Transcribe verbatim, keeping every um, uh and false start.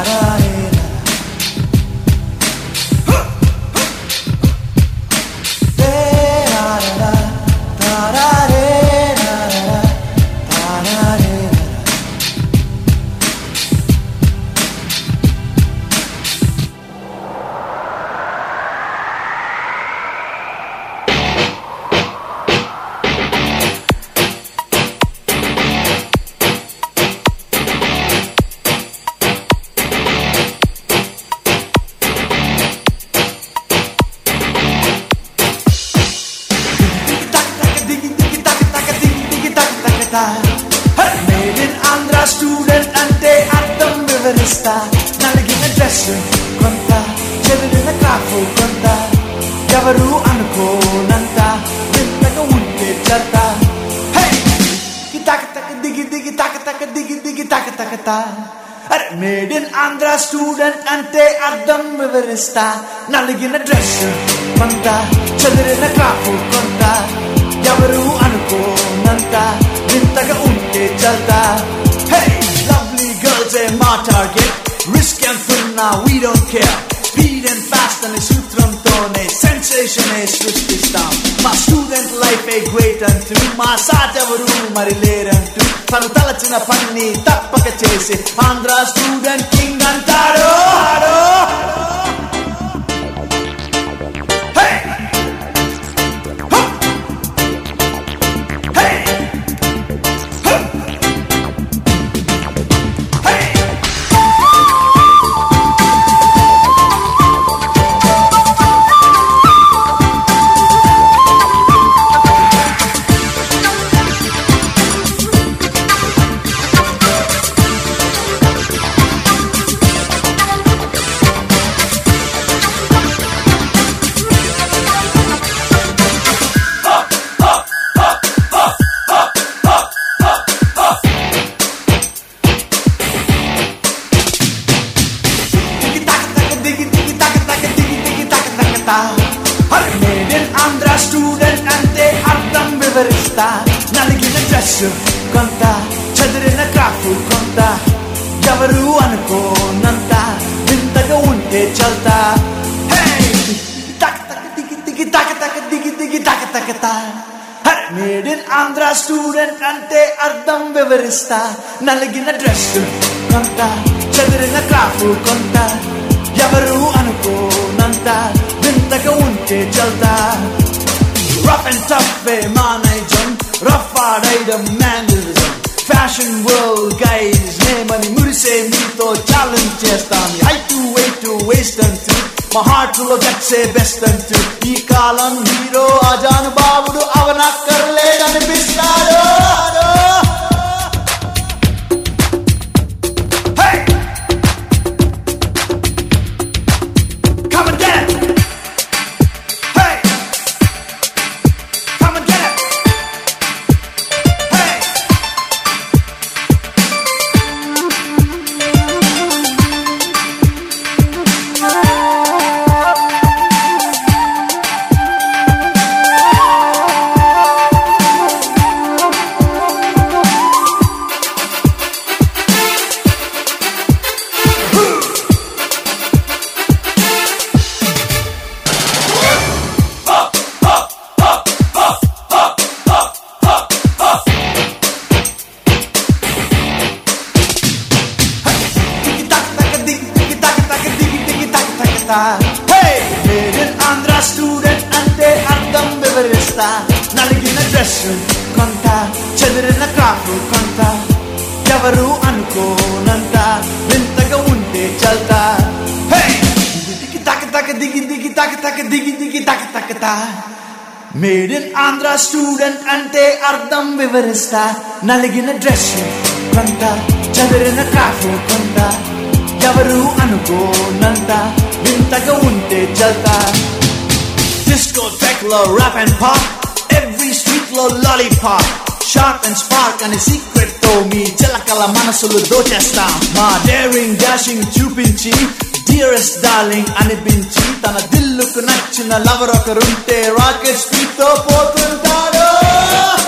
Made in Andhra student ante అర్థం వివరిస్తా నలిగిన dress కొంత చెదిరిన క్రాఫ్ కొంత ఎవరు అనుకోనంత వింతగా ఉంటే చెత్త కితక తక దిగి దిగి తక తక దిగి దిగి తక తక తా అరే మేడ్ ఇన్ ఆంధ్ర స్టూడెంట్ అంటే అర్థం వివరిస్తా నలిగిన డ్రెస్ కొంత చెదిరిన క్రాఫ్ కొంత ఎవరు అనుకోనంత వింతగా ఉంటే చల్తా Hey, lovely girls are my target Risk and fun now, we don't care Speed and fast and సూత్రంతోనే sensation ఏ సృష్టిస్తాం మా స్టూడెంట్ లైఫ్ ఏ గ్రేట్ అంటూ మా సాటెవరు మరి లేరంటూ తను తలచిన పని తప్పక చేసి ఆంధ్ర స్టూడెంట్ కింగ్ అంటాడు Made in Andhra student ante అర్థం వివరిస్తా నలిగిన డ్రెస్ కొంత చెదిరిన క్రాఫ్ కొంత ఎవరు అనుకోనంత వింతగా ఉంటే చల్తా తక తక దిగి దిగి తక తక దిగి దిగి తక తక తా Made in Andhra student ante అర్థం వివరిస్తా నలిగిన డ్రెస్ కొంత చెదిరిన క్రాఫ్ కొంత ఎవరు అనుకోనంత వింతగా ఉంటే చల్తా Rough and tough వే మా నైజం రఫ్ ఆడైడం మ్యానరిజం ఫ్యాషన్ వరల్డ్ గైజ్ నేమని మురిసే మీతో ఛాలెంజ్ చేస్తాం హైట్ వెయిట్ వేస్ట్ అంటూ మా హార్ట్ లో గట్సే బెస్ట్ అంటూ ఈ కాలం హీరో అజాను బాబుడు అవనక్కర్లేదనిపిస్తాడు Hey, made in Andhra student ante అర్థం వివరిస్తా నలిగిన డ్రెస్ కొంత చెదిరిన క్రాఫ్ కొంత ఎవరు అనుకోనంత వింతగా ఉంటే చల్తా దిగి తక తక దిగి దిగి తక తక దిగి దిగి తక తక తా Made in Andhra student ante అర్థం వివరిస్తా నలిగిన డ్రెస్ కొంత చెదిరిన క్రాఫ్ కొంత ఎవరు అనుకోనంత వింతగా ఉంటే చల్తా Discotheque లో rap and pop every street లో lollipop sharp and spark అనే సీక్రెట్ తో మీ చిలకల మనసులు దోచేస్తాం మా daring dashing చూపించి dearest darling అనిపించి తన దిల్లుకు నచ్చిన లవర్ ఒకరుంటే రాకెట్ స్పీడ్ తో పోతుంటాడు